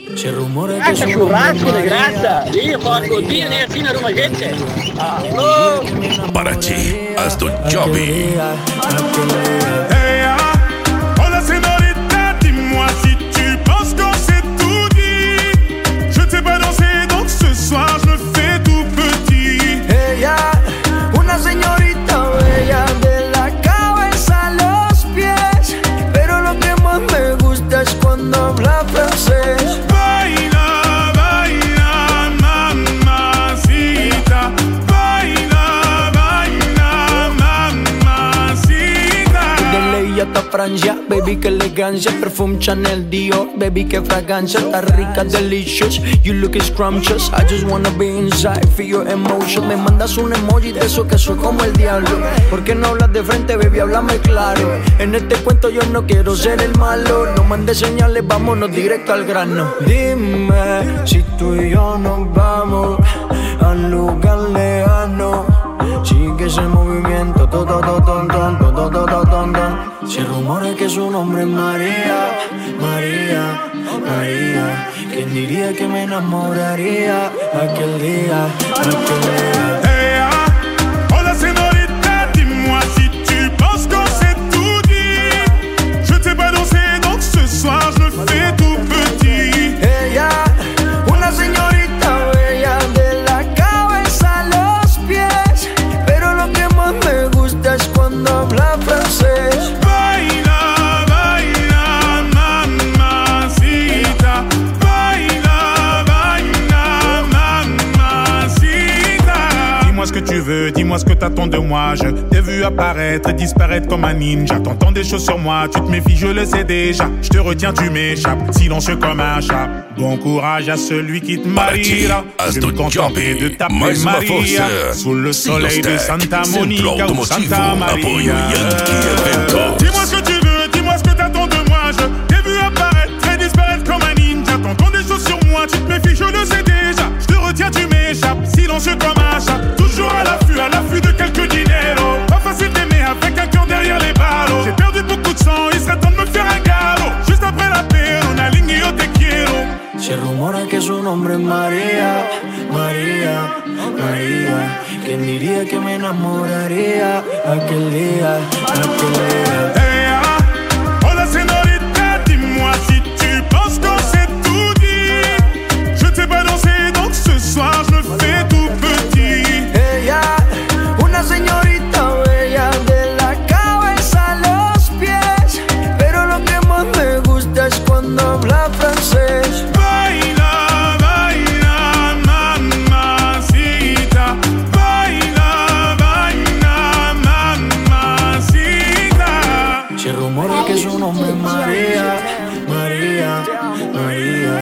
C'è rumore che Grassa, sono churrasco, grassa. Io porco Dio, ne fino a Roma gente. Oh. Parachi, Aston Joby. Hey, oh la sénorita, dis-moi si tu penses qu'on s'est tout dit. Je t'ai pas dansé, donc ce soir je me fais tout petit. Ella, una señorita bella de la cabeza a los pies, pero lo que más me gusta es cuando habla francés. Baila, baila, mamacita. Baila, baila, mamacita. De ley hasta Francia, baby, que elegancia. Perfume Chanel Dior, baby, que fragancia. Está rica, delicious, you look scrumptious. I just wanna be inside, feel your emotions. Me mandas un emoji de eso que soy como el diablo. ¿Por qué no hablas de frente, baby? Háblame claro. En este cuento yo no quiero ser el malo. No mandes señales, vámonos directo al grano. Dime si tú y yo nos vamos a un lugar lejano. Sigue ese movimiento, Se rumora que su nombre es María, María, María. ¿Quién diría que me enamoraría aquel día, aquel día? Hey, oh la sénorita, dis-moi si tu penses qu'on s'est tout dit. Je t'ai pas dansé, donc ce soir je me fais tout petit. Ella, una señorita bella de la cabeza a los pies, pero lo que más me gusta es cuando habla francés. Baila, baila, mamacita. Baila, baila, mamacita. Dis-moi ce que tu veux, dis-moi ce que t'attends de moi. Je t'ai vu apparaître et disparaître comme un ninja. T'entends des choses sur moi, tu te méfies, je le sais déjà. Je te retiens, tu m'échappes, silencieux comme un chat. Bon courage à celui qui te mariera. Je vais me contenter de t'appeler Maria. Sous le soleil de Santa Monica ou Santa Maria. Dis-moi ce que tu veux, dis-moi ce que t'attends de moi. Je t'ai vu apparaître et disparaître comme un ninja. T'entends des choses sur moi, tu te méfies, je le sais déjà. Je te retiens, tu m'échappes, silencieux comme un chat. Toujours à l'affût de quelques dinero. Pas facile d'aimer avec un cœur derrière les barreaux. J'ai perdu beaucoup de sang, il serait temps de me faire un galop. Juste après la paix, on a ligné yo te quiero. Se rumora que su nombre es María, María, María. ¿Quién diría que me enamoraría aquel día, aquel día? Hey, oh la sénorita, dis-moi si tu penses qu'on s'est tout dit. Je t'ai pas dansé, donc ce soir je me fais tout petit. Ella, una señorita bella de la cabeza a los pies, pero lo que más me gusta es cuando habla francés. Baila, baila, mamacita. Baila, baila, mamacita. Se rumora que su nombre es María, María, María.